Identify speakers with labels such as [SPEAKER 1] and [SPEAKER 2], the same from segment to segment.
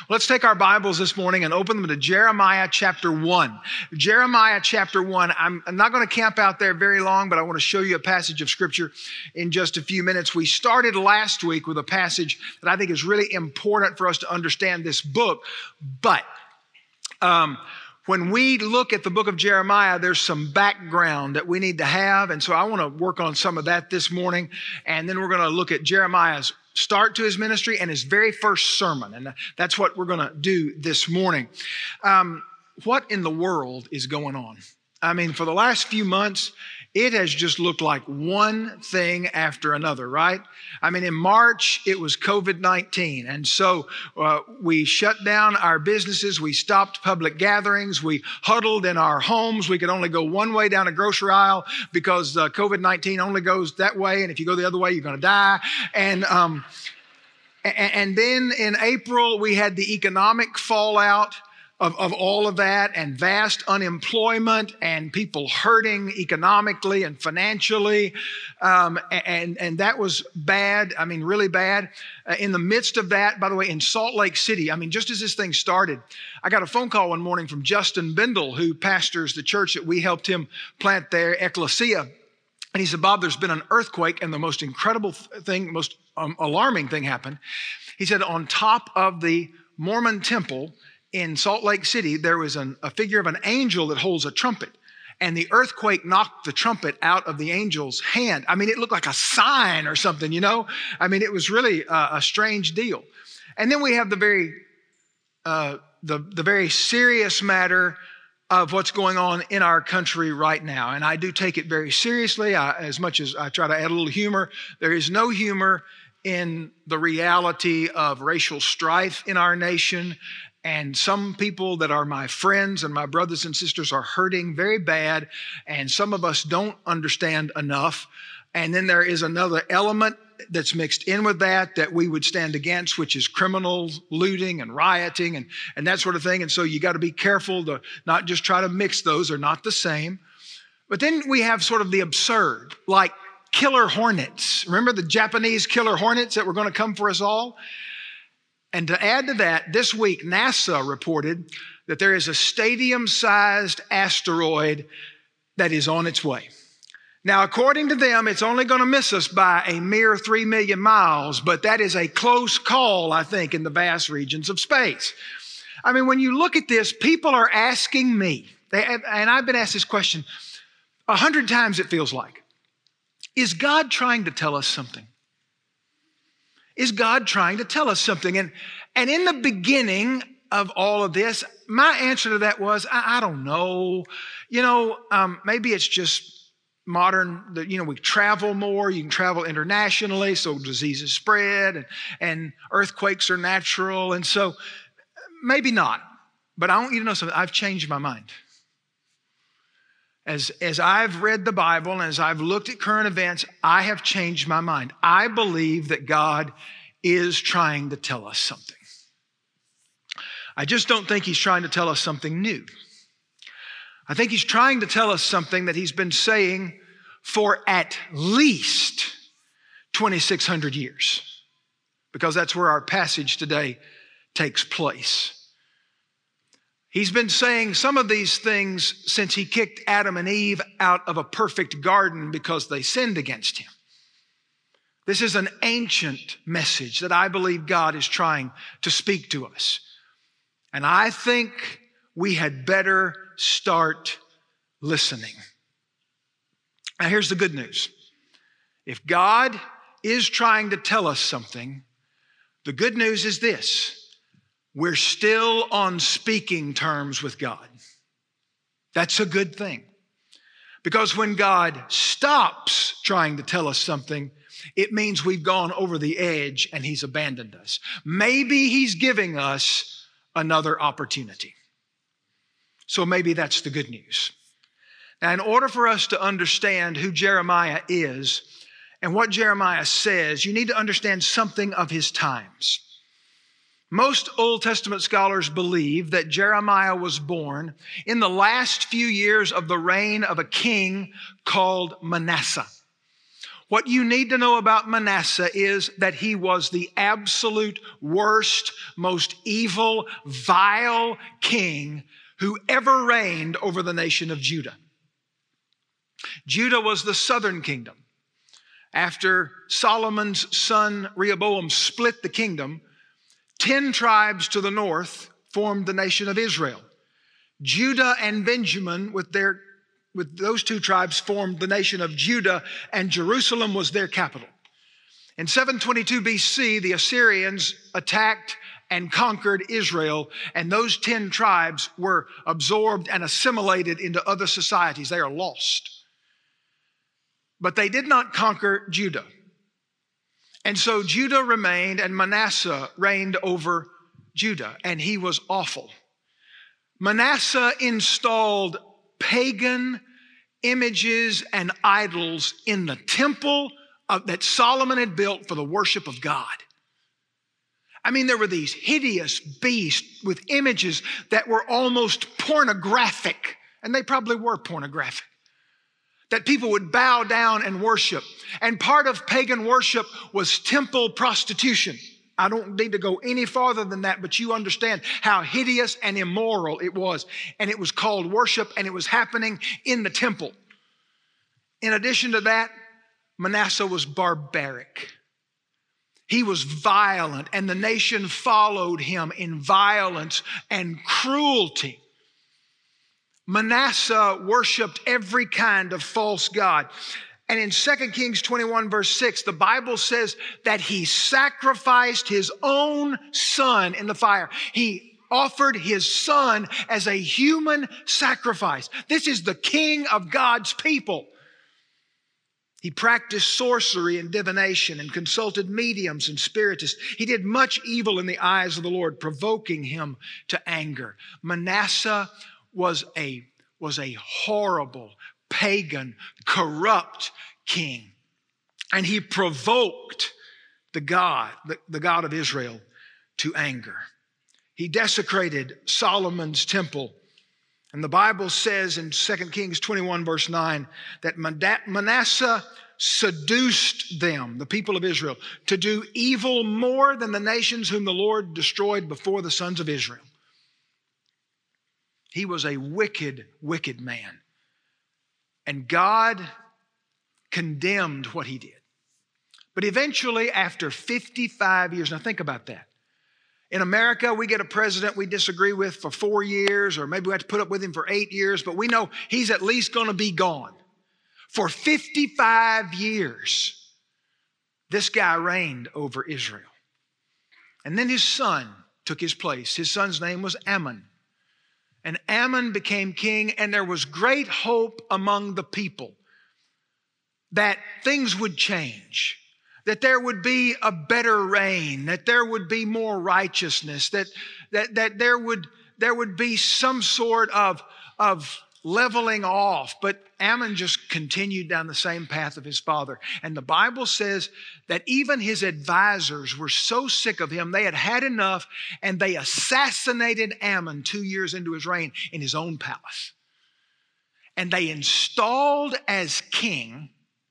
[SPEAKER 1] Let's take our Bibles this morning and open them to Jeremiah chapter 1. Jeremiah chapter 1. I'm not going to camp out there very long, but I want to show you a passage of Scripture in just a few minutes. We started last week with a passage that I think is really important for us to understand this book. But when we look at the book of Jeremiah, there's some background that we need to have. And so I want to work on some of that this morning. And then we're going to look at Jeremiah's start to his ministry and his very first sermon. And that's what we're going to do this morning. What in the world is going on? I mean, for the last few months, it has just looked like one thing after another, right? I mean, in March, it was COVID-19. And so we shut down our businesses. We stopped public gatherings. We huddled in our homes. We could only go one way down a grocery aisle because COVID-19 only goes that way. And if you go the other way, you're going to die. And then in April, we had the economic fallout of all of that, and vast unemployment and people hurting economically and financially. And that was bad. I mean, really bad. In the midst of that, by the way, in Salt Lake City, I mean, just as this thing started, I got a phone call one morning from Justin Bindle, who pastors the church that we helped him plant there, Ecclesia. And he said, Bob, there's been an earthquake, and the most incredible thing, most alarming thing happened. He said, on top of the Mormon temple in Salt Lake City, there was a figure of an angel that holds a trumpet, and the earthquake knocked the trumpet out of the angel's hand. I mean, it looked like a sign or something, you know? I mean, it was really a strange deal. And then we have the very serious matter of what's going on in our country right now. And I do take it very seriously, as much as I try to add a little humor. There is no humor in the reality of racial strife in our nation. And some people that are my friends and my brothers and sisters are hurting very bad. And some of us don't understand enough. And then there is another element that's mixed in with that we would stand against, which is criminal looting and rioting and that sort of thing. And so you got to be careful to not just try to mix those. They're not the same. But then we have sort of the absurd, like killer hornets. Remember the Japanese killer hornets that were going to come for us all? And to add to that, this week, NASA reported that there is a stadium-sized asteroid that is on its way. Now, according to them, it's only going to miss us by a mere 3 million miles, but that is a close call, I think, in the vast regions of space. I mean, when you look at this, people are asking me, and I've been asked this question 100 times, it feels like, is God trying to tell us something? Is God trying to tell us something? And in the beginning of all of this, my answer to that was, I don't know. You know, maybe it's just modern, we travel more. You can travel internationally, so diseases spread and earthquakes are natural. And so maybe not. But I want you to know something. I've changed my mind. As I've read the Bible and as I've looked at current events, I have changed my mind. I believe that God is trying to tell us something. I just don't think he's trying to tell us something new. I think he's trying to tell us something that he's been saying for at least 2,600 years, because that's where our passage today takes place. He's been saying some of these things since he kicked Adam and Eve out of a perfect garden because they sinned against him. This is an ancient message that I believe God is trying to speak to us. And I think we had better start listening. Now, here's the good news. If God is trying to tell us something, the good news is this. We're still on speaking terms with God. That's a good thing. Because when God stops trying to tell us something, it means we've gone over the edge and he's abandoned us. Maybe he's giving us another opportunity. So maybe that's the good news. Now, in order for us to understand who Jeremiah is and what Jeremiah says, you need to understand something of his times. Most Old Testament scholars believe that Jeremiah was born in the last few years of the reign of a king called Manasseh. What you need to know about Manasseh is that he was the absolute worst, most evil, vile king who ever reigned over the nation of Judah. Judah was the southern kingdom. After Solomon's son Rehoboam split the kingdom, 10 tribes to the north formed the nation of Israel. Judah and Benjamin, with those 2 tribes, formed the nation of Judah, and Jerusalem was their capital. In 722 BC, the Assyrians attacked and conquered Israel, and those 10 tribes were absorbed and assimilated into other societies. They are lost. But they did not conquer Judah. And so Judah remained, and Manasseh reigned over Judah, and he was awful. Manasseh installed pagan images and idols in the temple that Solomon had built for the worship of God. I mean, there were these hideous beasts with images that were almost pornographic, and they probably were pornographic, that people would bow down and worship. And part of pagan worship was temple prostitution. I don't need to go any farther than that, but you understand how hideous and immoral it was. And it was called worship, and it was happening in the temple. In addition to that, Manasseh was barbaric. He was violent, and the nation followed him in violence and cruelty. Manasseh worshiped every kind of false god. And in 2 Kings 21 verse 6, the Bible says that he sacrificed his own son in the fire. He offered his son as a human sacrifice. This is the king of God's people. He practiced sorcery and divination and consulted mediums and spiritists. He did much evil in the eyes of the Lord, provoking him to anger. Manasseh was a horrible, pagan, corrupt king. And he provoked the God of Israel, to anger. He desecrated Solomon's temple. And the Bible says in 2 Kings 21 verse 9 that Manasseh seduced them, the people of Israel, to do evil more than the nations whom the Lord destroyed before the sons of Israel. He was a wicked, wicked man. And God condemned what he did. But eventually, after 55 years, now think about that. In America, we get a president we disagree with for 4 years, or maybe we have to put up with him for 8 years, but we know he's at least going to be gone. For 55 years, this guy reigned over Israel. And then his son took his place. His son's name was Ammon. And Ammon became king, and there was great hope among the people that things would change, that there would be a better reign, that there would be more righteousness, that there would be some sort of leveling off. But Ammon just continued down the same path of his father. And the Bible says that even his advisors were so sick of him, they had had enough, and they assassinated Ammon 2 years into his reign in his own palace. And they installed as king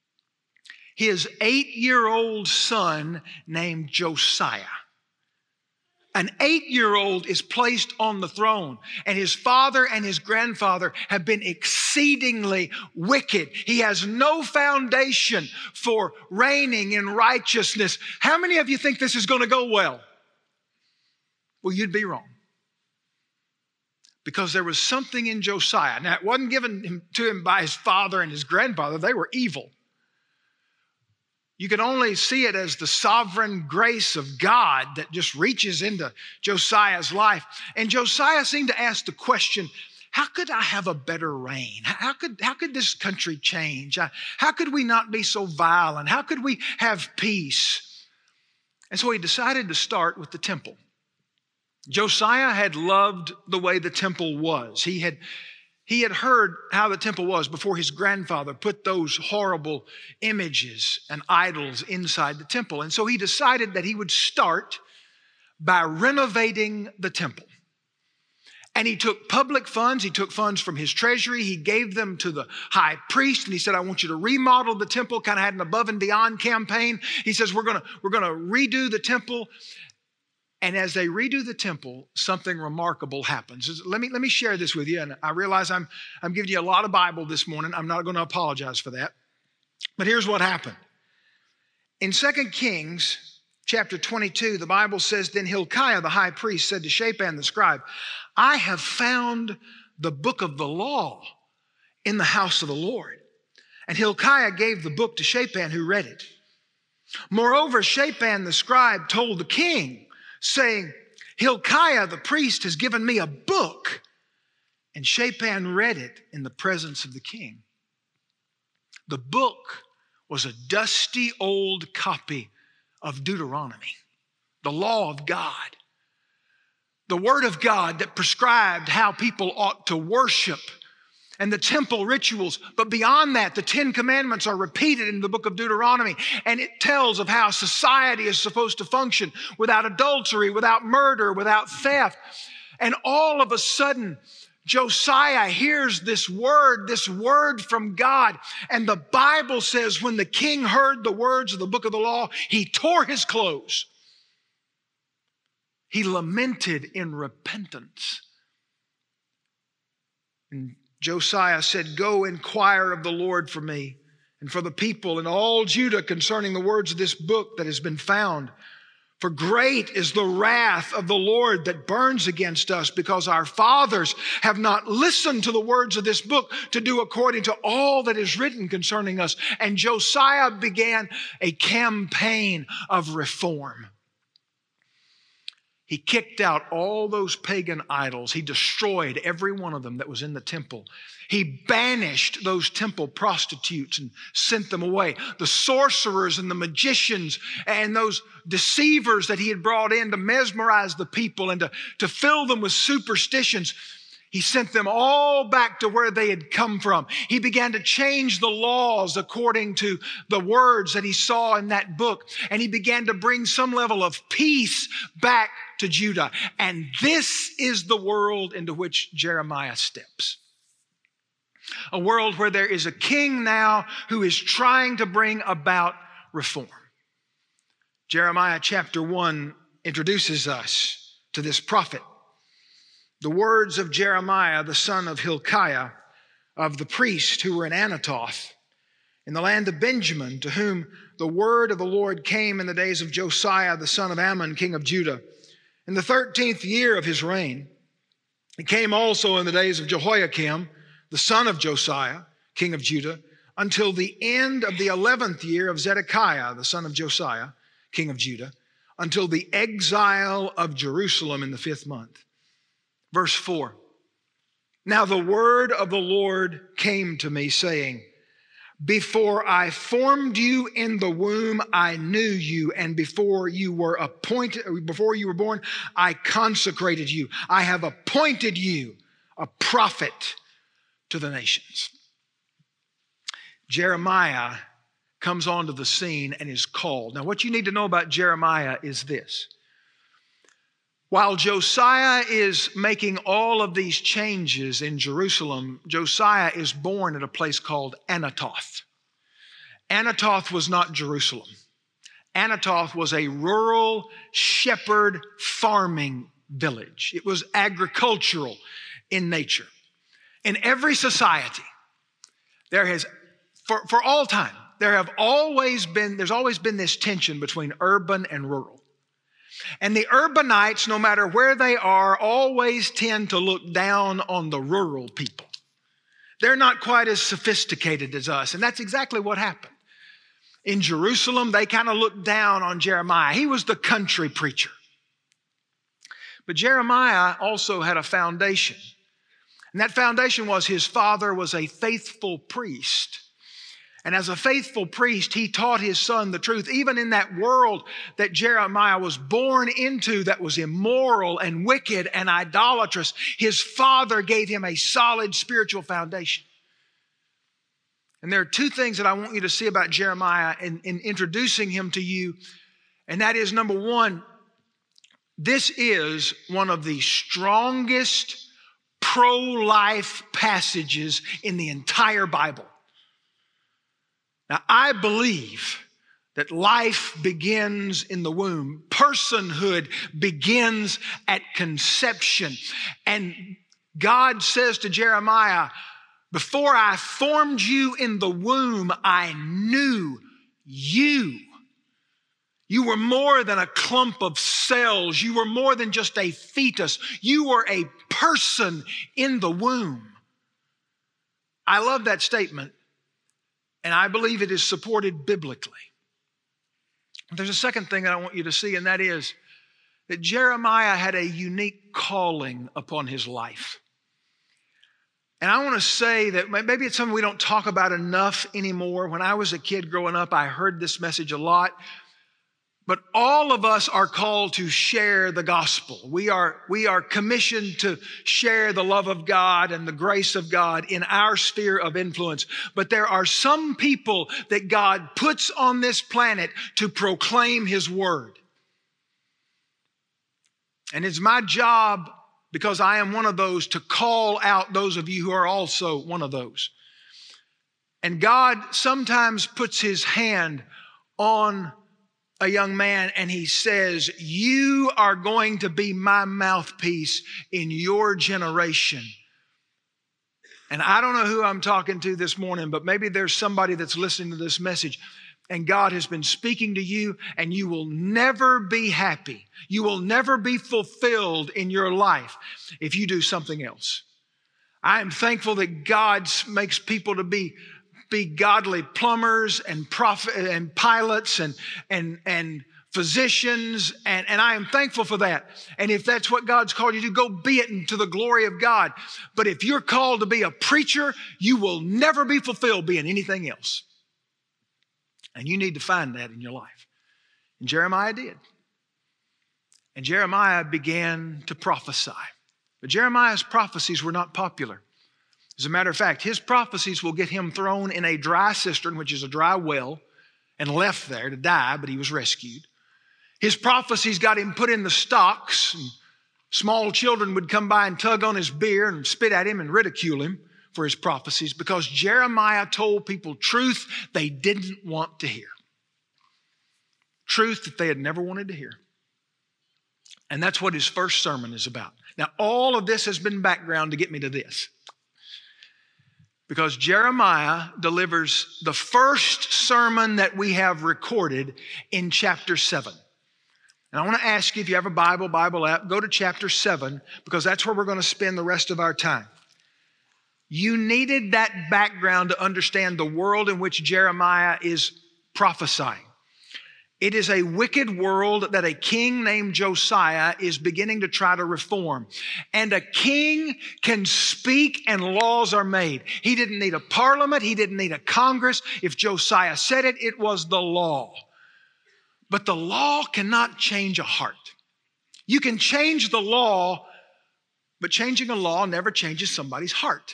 [SPEAKER 1] his 8-year-old son named Josiah. An 8-year-old is placed on the throne, and his father and his grandfather have been exceedingly wicked. He has no foundation for reigning in righteousness. How many of you think this is going to go well? Well, you'd be wrong. Because there was something in Josiah. Now, it wasn't given to him by his father and his grandfather. They were evil. You can only see it as the sovereign grace of God that just reaches into Josiah's life. And Josiah seemed to ask the question, how could I have a better reign? How could this country change? How could we not be so violent? How could we have peace? And so he decided to start with the temple. Josiah had loved the way the temple was. He had heard how the temple was before his grandfather put those horrible images and idols inside the temple. And so he decided that he would start by renovating the temple. And he took public funds. He took funds from his treasury. He gave them to the high priest. And he said, I want you to remodel the temple. Kind of had an above and beyond campaign. He says, we're going to redo the temple. And as they redo the temple, something remarkable happens. Let me share this with you. And I realize I'm giving you a lot of Bible this morning. I'm not going to apologize for that. But here's what happened. In 2 Kings chapter 22, the Bible says, then Hilkiah the high priest said to Shaphan the scribe, I have found the book of the law in the house of the Lord. And Hilkiah gave the book to Shaphan, who read it. Moreover, Shaphan the scribe told the king, saying, Hilkiah the priest has given me a book. And Shaphan read it in the presence of the king. The book was a dusty old copy of Deuteronomy, the law of God, the word of God that prescribed how people ought to worship and the temple rituals. But beyond that, the 10 Commandments are repeated in the book of Deuteronomy, and it tells of how society is supposed to function without adultery, without murder, without theft. And all of a sudden, Josiah hears this word from God. And the Bible says when the king heard the words of the book of the law, he tore his clothes. He lamented in repentance. And Josiah said, go inquire of the Lord for me and for the people and all Judah concerning the words of this book that has been found. For great is the wrath of the Lord that burns against us, because our fathers have not listened to the words of this book to do according to all that is written concerning us. And Josiah began a campaign of reform. He kicked out all those pagan idols. He destroyed every one of them that was in the temple. He banished those temple prostitutes and sent them away. The sorcerers and the magicians and those deceivers that he had brought in to mesmerize the people and to fill them with superstitions, he sent them all back to where they had come from. He began to change the laws according to the words that he saw in that book. And he began to bring some level of peace back to Judah. And this is the world into which Jeremiah steps. A world where there is a king now who is trying to bring about reform. Jeremiah chapter 1 introduces us to this prophet. The words of Jeremiah, the son of Hilkiah, of the priest who were in Anathoth, in the land of Benjamin, to whom the word of the Lord came in the days of Josiah, the son of Ammon, king of Judah, in the 13th year of his reign. It came also in the days of Jehoiakim, the son of Josiah, king of Judah, until the end of the 11th year of Zedekiah, the son of Josiah, king of Judah, until the exile of Jerusalem in the 5th month. Verse 4, now the word of the Lord came to me, saying, before I formed you in the womb, I knew you, and before you were born, I consecrated you. I have appointed you a prophet to the nations. Jeremiah comes onto the scene and is called. Now, what you need to know about Jeremiah is this. While Josiah is making all of these changes in Jerusalem, Josiah is born at a place called Anathoth. Anathoth was not Jerusalem. Anathoth was a rural shepherd farming village. It was agricultural in nature. In every society, there has, for all time, there's always been this tension between urban and rural. And the urbanites, no matter where they are, always tend to look down on the rural people. They're not quite as sophisticated as us. And that's exactly what happened. In Jerusalem, they kind of looked down on Jeremiah. He was the country preacher. But Jeremiah also had a foundation. And that foundation was his father was a faithful priest. And as a faithful priest, he taught his son the truth, even in that world that Jeremiah was born into that was immoral and wicked and idolatrous. His father gave him a solid spiritual foundation. And there are two things that I want you to see about Jeremiah in introducing him to you. And that is, number one, this is one of the strongest pro-life passages in the entire Bible. Now, I believe that life begins in the womb. Personhood begins at conception. And God says to Jeremiah, before I formed you in the womb, I knew you. You were more than a clump of cells. You were more than just a fetus. You were a person in the womb. I love that statement, and I believe it is supported biblically. There's a second thing that I want you to see, and that is that Jeremiah had a unique calling upon his life. And I want to say that maybe it's something we don't talk about enough anymore. When I was a kid growing up, I heard this message a lot. But all of us are called to share the gospel. We are commissioned to share the love of God and the grace of God in our sphere of influence. But there are some people that God puts on this planet to proclaim His word. And it's my job, because I am one of those, to call out those of you who are also one of those. And God sometimes puts His hand on a young man and He says, you are going to be my mouthpiece in your generation. And I don't know who I'm talking to this morning, but maybe there's somebody that's listening to this message and God has been speaking to you, and you will never be happy. You will never be fulfilled in your life if you do something else. I am thankful that God makes people to be godly plumbers and pilots and physicians, and I am thankful for that. And if that's what God's called you to, go be it into the glory of God. But if you're called to be a preacher, you will never be fulfilled being anything else. And you need to find that in your life. And Jeremiah did. And Jeremiah began to prophesy. But Jeremiah's prophecies were not popular. As a matter of fact, his prophecies will get him thrown in a dry cistern, which is a dry well, and left there to die, but he was rescued. His prophecies got him put in the stocks, and small children would come by and tug on his beard and spit at him and ridicule him for his prophecies, because Jeremiah told people truth they didn't want to hear. Truth that they had never wanted to hear. And that's what his first sermon is about. Now, all of this has been background to get me to this. Because Jeremiah delivers the first sermon that we have recorded in chapter 7. And I want to ask you, if you have a Bible app, go to chapter 7, because that's where we're going to spend the rest of our time. You needed that background to understand the world in which Jeremiah is prophesying. It is a wicked world that a king named Josiah is beginning to try to reform. And a king can speak and laws are made. He didn't need a parliament. He didn't need a Congress. If Josiah said it, it was the law. But the law cannot change a heart. You can change the law, but changing a law never changes somebody's heart.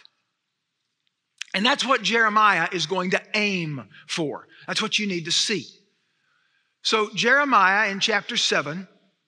[SPEAKER 1] And that's what Jeremiah is going to aim for. That's what you need to see. So Jeremiah in chapter 7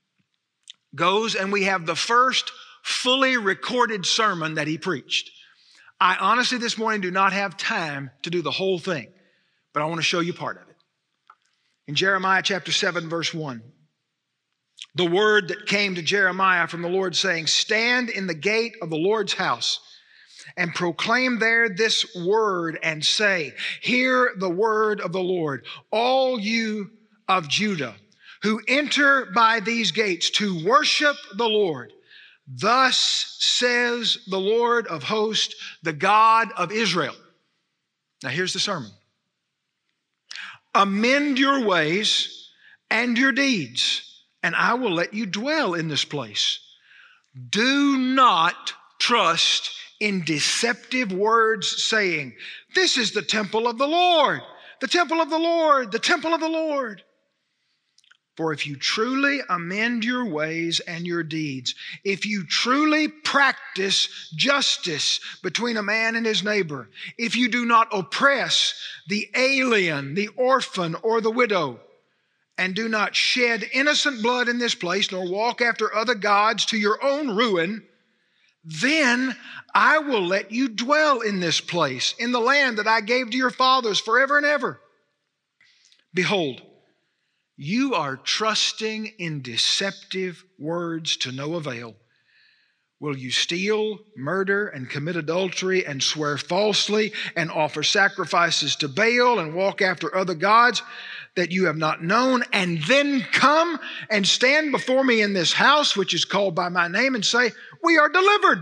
[SPEAKER 1] goes, and we have the first fully recorded sermon that he preached. I honestly this morning do not have time to do the whole thing, but I want to show you part of it. In Jeremiah chapter 7, verse 1, the word that came to Jeremiah from the Lord saying, stand in the gate of the Lord's house and proclaim there this word and say, hear the word of the Lord, all you of Judah, who enter by these gates to worship the Lord. Thus says the Lord of hosts, the God of Israel. Now here's the sermon. Amend your ways and your deeds, and I will let you dwell in this place. Do not trust in deceptive words saying, this is the temple of the Lord, the temple of the Lord, the temple of the Lord. For if you truly amend your ways and your deeds, if you truly practice justice between a man and his neighbor, if you do not oppress the alien, the orphan, or the widow, and do not shed innocent blood in this place, nor walk after other gods to your own ruin, then I will let you dwell in this place, in the land that I gave to your fathers forever and ever. Behold, you are trusting in deceptive words to no avail. Will you steal, murder, and commit adultery, and swear falsely, and offer sacrifices to Baal, and walk after other gods that you have not known, and then come and stand before me in this house, which is called by my name, and say, we are delivered,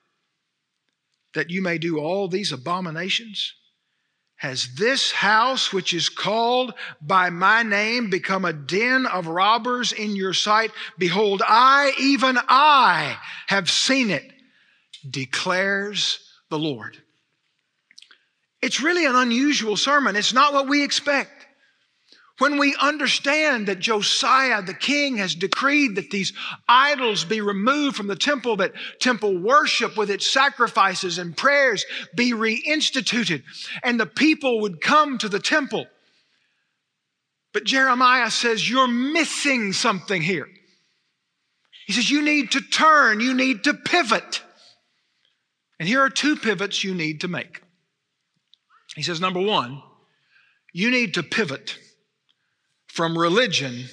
[SPEAKER 1] that you may do all these abominations? Has this house, which is called by my name, become a den of robbers in your sight? Behold, I, even I, have seen it, declares the Lord. It's really an unusual sermon. It's not what we expect. When we understand that Josiah, the king, has decreed that these idols be removed from the temple, that temple worship with its sacrifices and prayers be reinstituted, and the people would come to the temple. But Jeremiah says, you're missing something here. He says, you need to turn, you need to pivot. And here are two pivots you need to make. He says, number one, you need to pivot from religion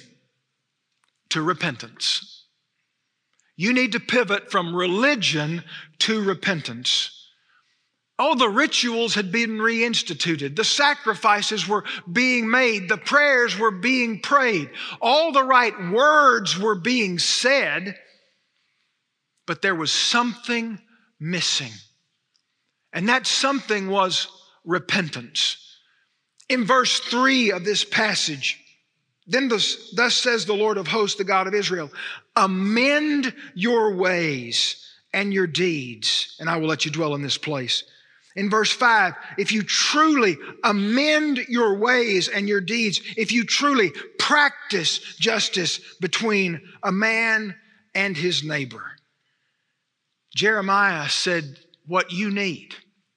[SPEAKER 1] to repentance. You need to pivot from religion to repentance. All the rituals had been reinstituted. The sacrifices were being made. The prayers were being prayed. All the right words were being said, but there was something missing. And that something was repentance. In verse 3 of this passage, then thus says the Lord of hosts, the God of Israel, amend your ways and your deeds, and I will let you dwell in this place. In verse 5, if you truly amend your ways and your deeds, if you truly practice justice between a man and his neighbor. Jeremiah said, what you need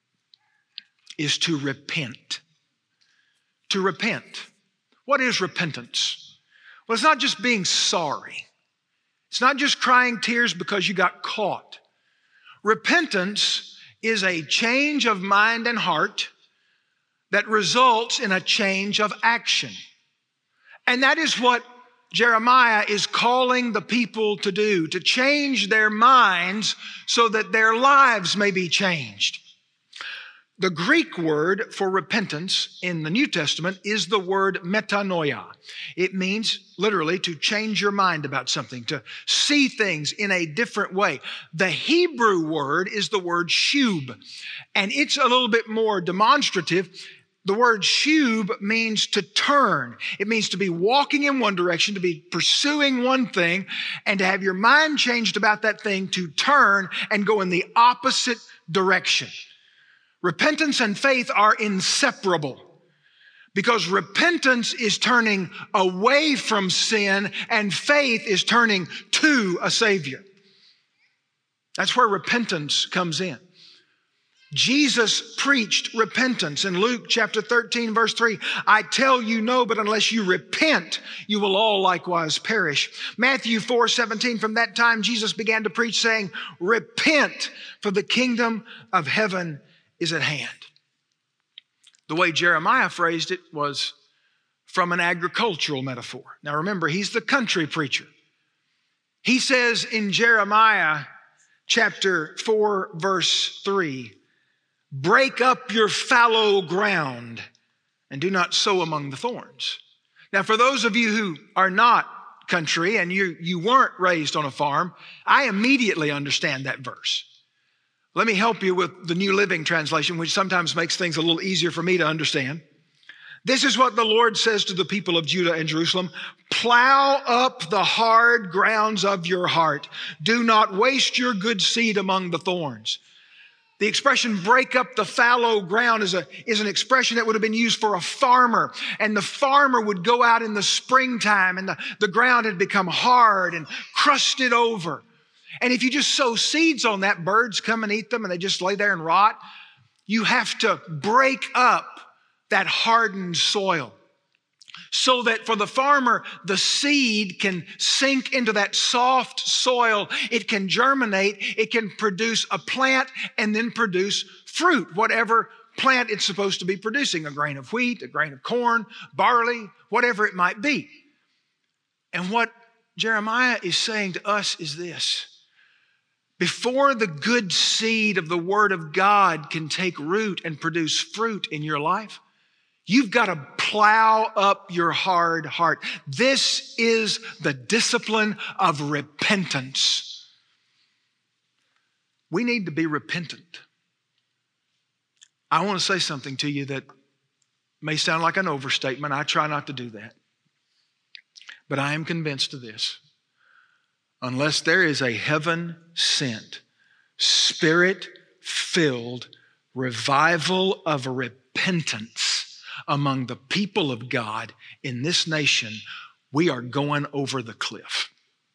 [SPEAKER 1] is to repent. To repent. What is repentance? Well, it's not just being sorry. It's not just crying tears because you got caught. Repentance is a change of mind and heart that results in a change of action. And that is what Jeremiah is calling the people to do, to change their minds so that their lives may be changed. The Greek word for repentance in the New Testament is the word metanoia. It means literally to change your mind about something, to see things in a different way. The Hebrew word is the word shub, and it's a little bit more demonstrative. The word shub means to turn. It means to be walking in one direction, to be pursuing one thing, and to have your mind changed about that thing, to turn and go in the opposite direction. Repentance and faith are inseparable because repentance is turning away from sin and faith is turning to a Savior. That's where repentance comes in. Jesus preached repentance in Luke chapter 13, verse 3. I tell you no, but unless you repent, you will all likewise perish. Matthew 4:17, from that time Jesus began to preach saying, repent, for the kingdom of heaven is at hand. The way Jeremiah phrased it was from an agricultural metaphor. Now remember, he's the country preacher. He says in Jeremiah chapter 4, verse 3, break up your fallow ground and do not sow among the thorns. Now for those of you who are not country and you weren't raised on a farm, I immediately understand that verse. Let me help you with the New Living Translation, which sometimes makes things a little easier for me to understand. This is what the Lord says to the people of Judah and Jerusalem. Plow up the hard grounds of your heart. Do not waste your good seed among the thorns. The expression break up the fallow ground is an expression that would have been used for a farmer. And the farmer would go out in the springtime and the ground had become hard and crusted over. And if you just sow seeds on that, birds come and eat them and they just lay there and rot. You have to break up that hardened soil so that for the farmer, the seed can sink into that soft soil. It can germinate. It can produce a plant and then produce fruit, whatever plant it's supposed to be producing, a grain of wheat, a grain of corn, barley, whatever it might be. And what Jeremiah is saying to us is this: before the good seed of the Word of God can take root and produce fruit in your life, you've got to plow up your hard heart. This is the discipline of repentance. We need to be repentant. I want to say something to you that may sound like an overstatement. I try not to do that. But I am convinced of this. Unless there is a heaven-sent, Spirit-filled revival of repentance among the people of God in this nation, we are going over the cliff.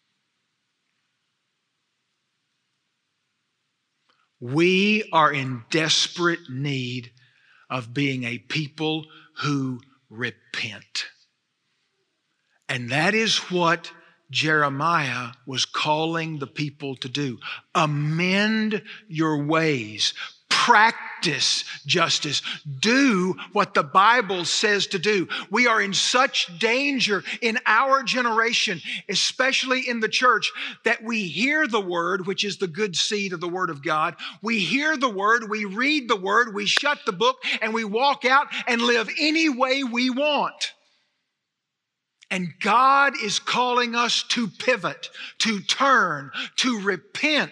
[SPEAKER 1] We are in desperate need of being a people who repent. And that is what Jeremiah was calling the people to do. Amend your ways. Practice justice. Do what the Bible says to do. We are in such danger in our generation, especially in the church, that we hear the word, which is the good seed of the Word of God. We hear the word, we read the word, we shut the book, and we walk out and live any way we want. And God is calling us to pivot, to turn, to repent.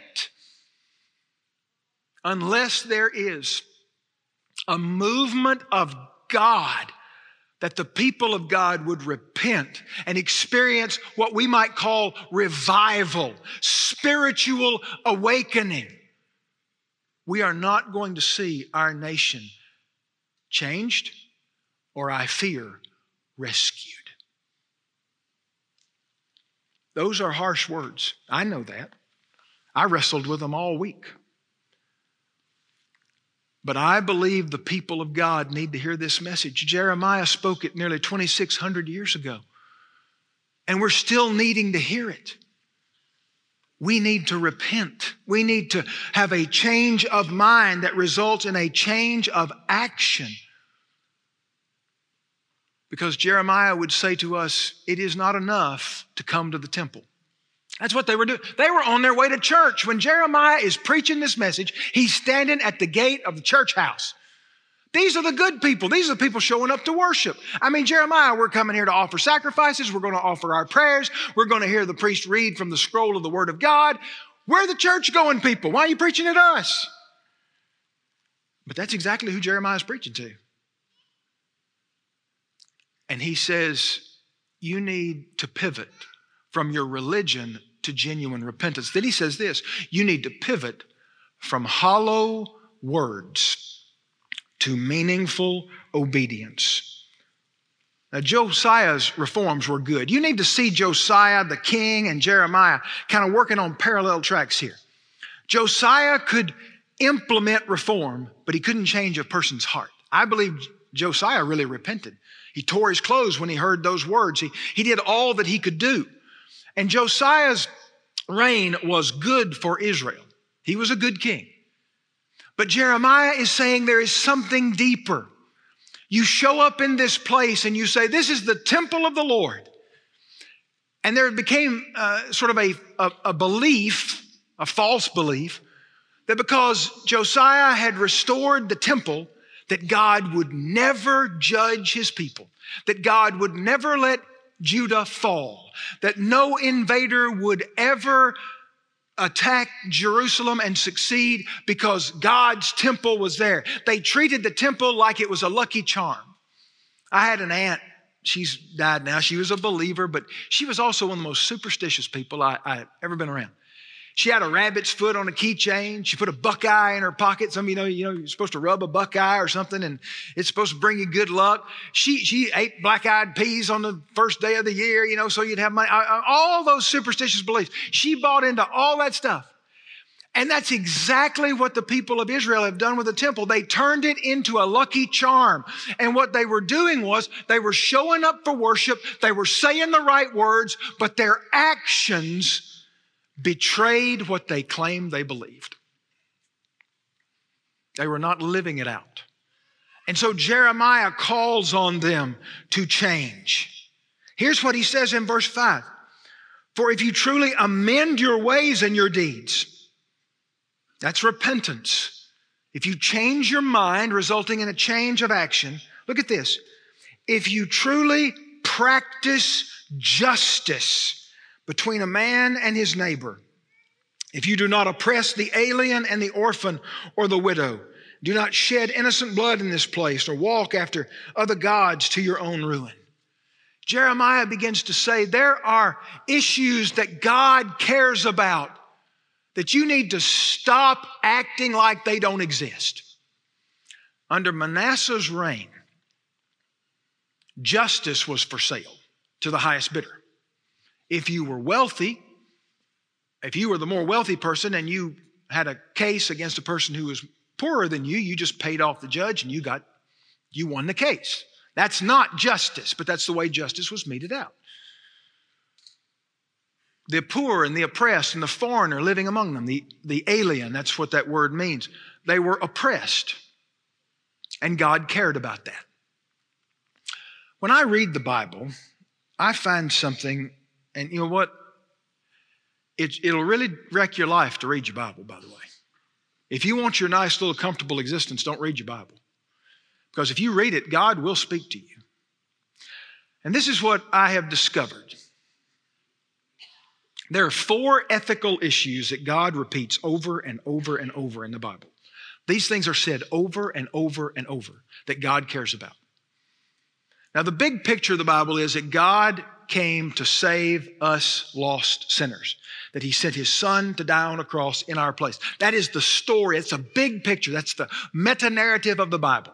[SPEAKER 1] Unless there is a movement of God that the people of God would repent and experience what we might call revival, spiritual awakening, we are not going to see our nation changed or, I fear, rescued. Those are harsh words. I know that. I wrestled with them all week. But I believe the people of God need to hear this message. Jeremiah spoke it nearly 2,600 years ago. And we're still needing to hear it. We need to repent. We need to have a change of mind that results in a change of action. Because Jeremiah would say to us, it is not enough to come to the temple. That's what they were doing. They were on their way to church. When Jeremiah is preaching this message, he's standing at the gate of the church house. These are the good people. These are the people showing up to worship. I mean, Jeremiah, we're coming here to offer sacrifices. We're going to offer our prayers. We're going to hear the priest read from the scroll of the Word of God. We're the church-going people. Why are you preaching at us? But that's exactly who Jeremiah is preaching to. And he says, you need to pivot from your religion to genuine repentance. Then he says this, you need to pivot from hollow words to meaningful obedience. Now, Josiah's reforms were good. You need to see Josiah, the king, and Jeremiah kind of working on parallel tracks here. Josiah could implement reform, but he couldn't change a person's heart. I believe Josiah really repented. He tore his clothes when he heard those words. He did all that he could do. And Josiah's reign was good for Israel. He was a good king. But Jeremiah is saying there is something deeper. You show up in this place and you say, this is the temple of the Lord. And there became sort of a belief, a false belief, that because Josiah had restored the temple, that God would never judge his people, that God would never let Judah fall, that no invader would ever attack Jerusalem and succeed because God's temple was there. They treated the temple like it was a lucky charm. I had an aunt, she's died now, she was a believer, but she was also one of the most superstitious people I've ever been around. She had a rabbit's foot on a keychain. She put a buckeye in her pocket. Some of you know, you're supposed to rub a buckeye or something, and it's supposed to bring you good luck. She ate black-eyed peas on the first day of the year, so you'd have money. All those superstitious beliefs. She bought into all that stuff. And that's exactly what the people of Israel have done with the temple. They turned it into a lucky charm. And what they were doing was they were showing up for worship. They were saying the right words, but their actions betrayed what they claimed they believed. They were not living it out. And so Jeremiah calls on them to change. Here's what he says in verse 5. For if you truly amend your ways and your deeds, that's repentance. If you change your mind, resulting in a change of action, look at this. If you truly practice justice between a man and his neighbor, if you do not oppress the alien and the orphan or the widow, do not shed innocent blood in this place or walk after other gods to your own ruin. Jeremiah begins to say there are issues that God cares about that you need to stop acting like they don't exist. Under Manasseh's reign, justice was for sale to the highest bidder. If you were wealthy, if you were the more wealthy person and you had a case against a person who was poorer than you, you just paid off the judge and you won the case. That's not justice, but that's the way justice was meted out. The poor and the oppressed and the foreigner living among them, the alien, that's what that word means. They were oppressed, and God cared about that. When I read the Bible, I find something, and you know what? It'll really wreck your life to read your Bible, by the way. If you want your nice little comfortable existence, don't read your Bible. Because if you read it, God will speak to you. And this is what I have discovered. There are 4 ethical issues that God repeats over and over and over in the Bible. These things are said over and over and over that God cares about. Now, the big picture of the Bible is that God came to save us lost sinners, that He sent His Son to die on a cross in our place. That is the story. It's a big picture. That's the meta-narrative of the Bible.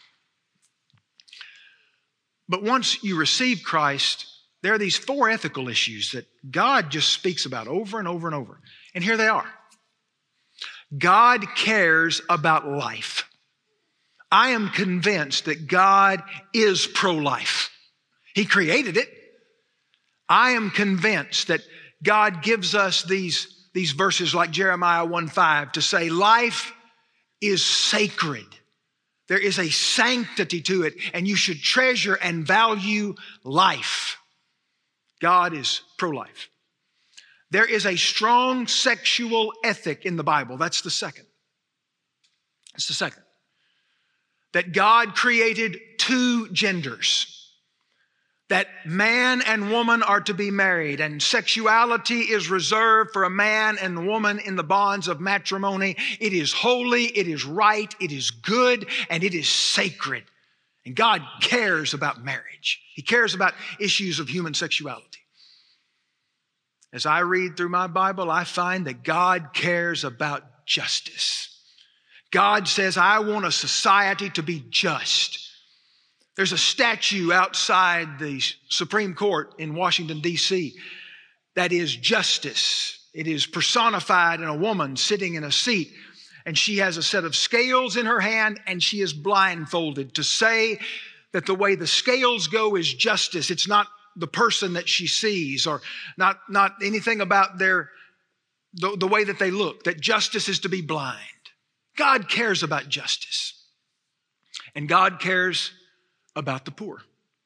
[SPEAKER 1] But once you receive Christ, there are these 4 ethical issues that God just speaks about over and over and over. And here they are. God cares about life. I am convinced that God is pro-life. He created it. I am convinced that God gives us these verses like Jeremiah 1:5 to say life is sacred. There is a sanctity to it, and you should treasure and value life. God is pro-life. There is a strong sexual ethic in the Bible. That's the second. That's the second. That God created 2 genders. That man and woman are to be married, and sexuality is reserved for a man and woman in the bonds of matrimony. It is holy, it is right, it is good, and it is sacred. And God cares about marriage. He cares about issues of human sexuality. As I read through my Bible, I find that God cares about justice. God says, I want a society to be just. There's a statue outside the Supreme Court in Washington, D.C. that is justice. It is personified in a woman sitting in a seat, and she has a set of scales in her hand, and she is blindfolded to say that the way the scales go is justice. It's not the person that she sees, or not anything about the way that they look, that justice is to be blind. God cares about justice. And God cares about the poor,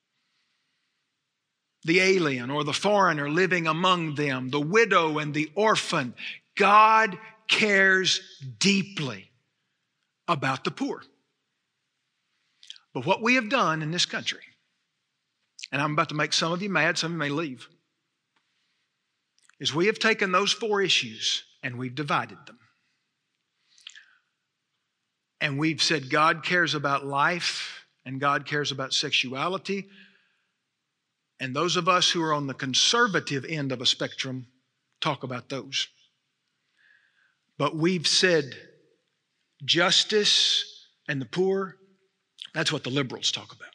[SPEAKER 1] the alien or the foreigner living among them, the widow and the orphan. God cares deeply about the poor. But what we have done in this country, and I'm about to make some of you mad, some of you may leave, is we have taken those 4 issues and we've divided them. And we've said God cares about life and God cares about sexuality. And those of us who are on the conservative end of a spectrum talk about those. But we've said justice and the poor, that's what the liberals talk about.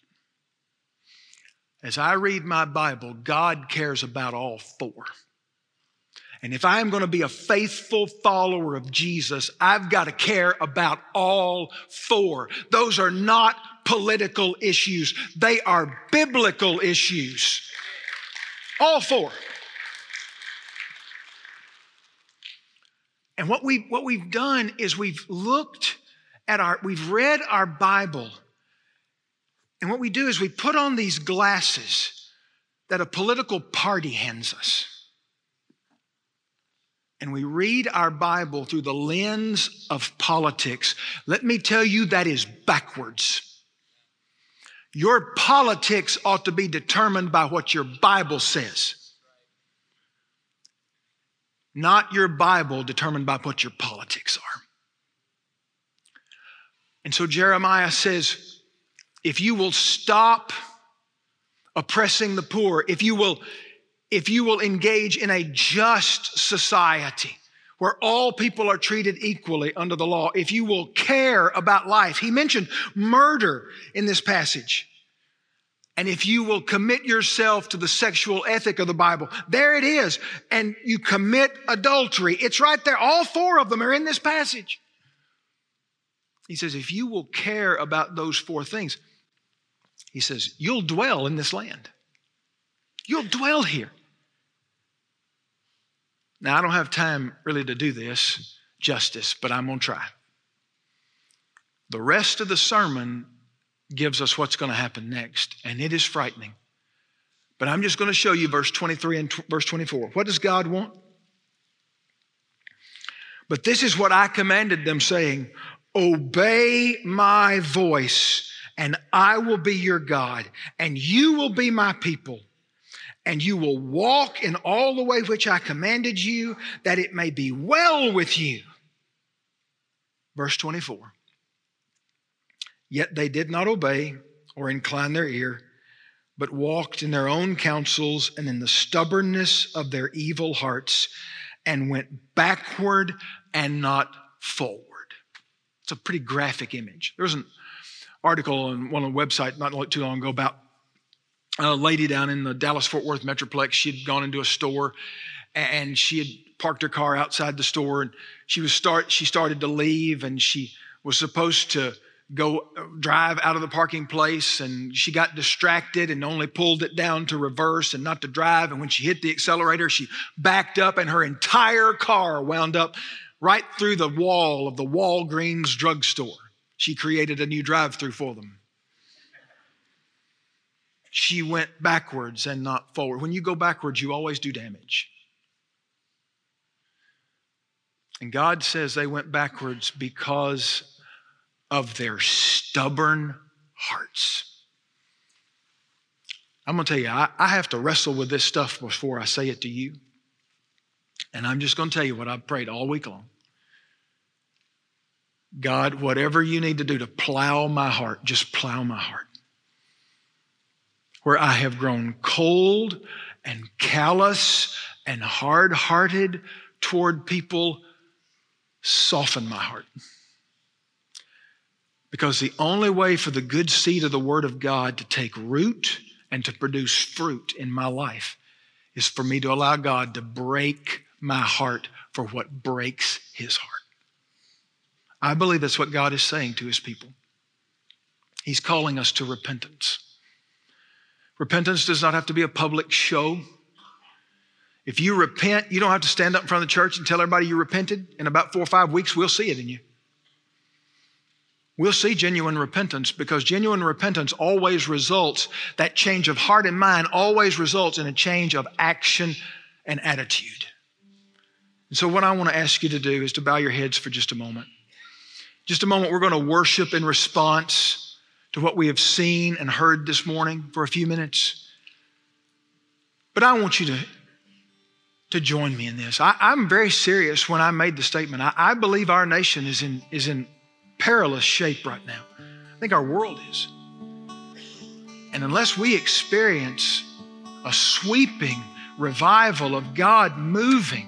[SPEAKER 1] As I read my Bible, God cares about all 4. And if I am going to be a faithful follower of Jesus, I've got to care about all four. Those are not political issues. They are biblical issues. All four. And what we've done is we've read our Bible. And what we do is we put on these glasses that a political party hands us. And we read our Bible through the lens of politics. Let me tell you, that is backwards. Your politics ought to be determined by what your Bible says, not your Bible determined by what your politics are. And so Jeremiah says, if you will stop oppressing the poor, if you will engage in a just society where all people are treated equally under the law, if you will care about life. He mentioned murder in this passage. And if you will commit yourself to the sexual ethic of the Bible, there it is. And you commit adultery. It's right there. All four of them are in this passage. He says, if you will care about those four things, he says, you'll dwell in this land. You'll dwell here. Now, I don't have time really to do this justice, but I'm going to try. The rest of the sermon gives us what's going to happen next, and it is frightening. But I'm just going to show you verse 23 and verse 24. What does God want? But this is what I commanded them, saying, obey my voice, and I will be your God, and you will be my people. And you will walk in all the way which I commanded you, that it may be well with you. Verse 24. Yet they did not obey or incline their ear, but walked in their own counsels and in the stubbornness of their evil hearts, and went backward and not forward. It's a pretty graphic image. There was an article on one of the websites not too long ago about a lady down in the Dallas-Fort Worth Metroplex. She'd gone into a store and she had parked her car outside the store, and she started to leave, and she was supposed to go drive out of the parking place, and she got distracted and only pulled it down to reverse and not to drive. And when she hit the accelerator, she backed up, and her entire car wound up right through the wall of the Walgreens drugstore. She created a new drive-through for them. She went backwards and not forward. When you go backwards, you always do damage. And God says they went backwards because of their stubborn hearts. I'm going to tell you, I have to wrestle with this stuff before I say it to you. And I'm just going to tell you what I've prayed all week long. God, whatever you need to do to plow my heart, just plow my heart. Where I have grown cold and callous and hard-hearted toward people, soften my heart. Because the only way for the good seed of the Word of God to take root and to produce fruit in my life is for me to allow God to break my heart for what breaks His heart. I believe that's what God is saying to His people. He's calling us to repentance. Repentance does not have to be a public show. If you repent, you don't have to stand up in front of the church and tell everybody you repented. In about 4 or 5 weeks, we'll see it in you. We'll see genuine repentance, because genuine repentance always results, that change of heart and mind always results in a change of action and attitude. And so what I want to ask you to do is to bow your heads for just a moment. Just a moment, we're going to worship in response to what we have seen and heard this morning for a few minutes. But I want you to join me in this. I'm very serious when I made the statement. I believe our nation is in perilous shape right now. I think our world is. And unless we experience a sweeping revival of God moving,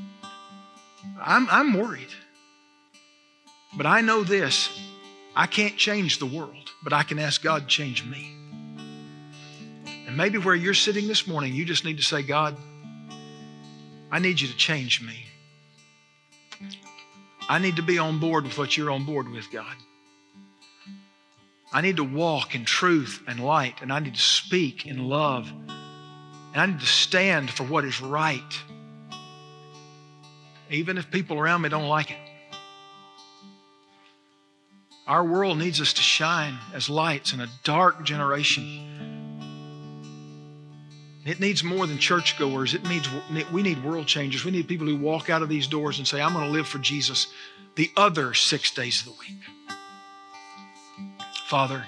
[SPEAKER 1] I'm worried. But I know this, I can't change the world, but I can ask God to change me. And maybe where you're sitting this morning, you just need to say, God, I need you to change me. I need to be on board with what you're on board with, God. I need to walk in truth and light, and I need to speak in love, and I need to stand for what is right, even if people around me don't like it. Our world needs us to shine as lights in a dark generation. It needs more than churchgoers. We need world changers. We need people who walk out of these doors and say, I'm going to live for Jesus the other 6 days of the week. Father,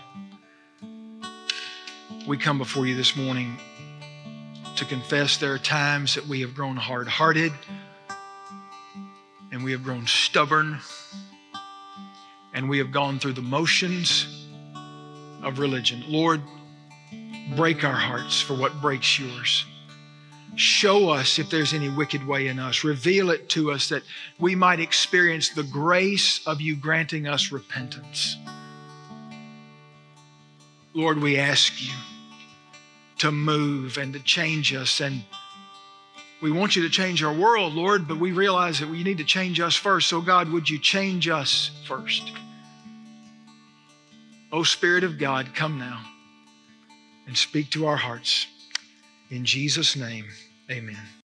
[SPEAKER 1] we come before you this morning to confess there are times that we have grown hard-hearted and we have grown stubborn and we have gone through the motions of religion. Lord, break our hearts for what breaks yours. Show us if there's any wicked way in us. Reveal it to us that we might experience the grace of you granting us repentance. Lord, we ask you to move and to change us. And we want you to change our world, Lord, but we realize that we need to change us first. So God, would you change us first? Oh, Spirit of God, come now and speak to our hearts. In Jesus' name, amen.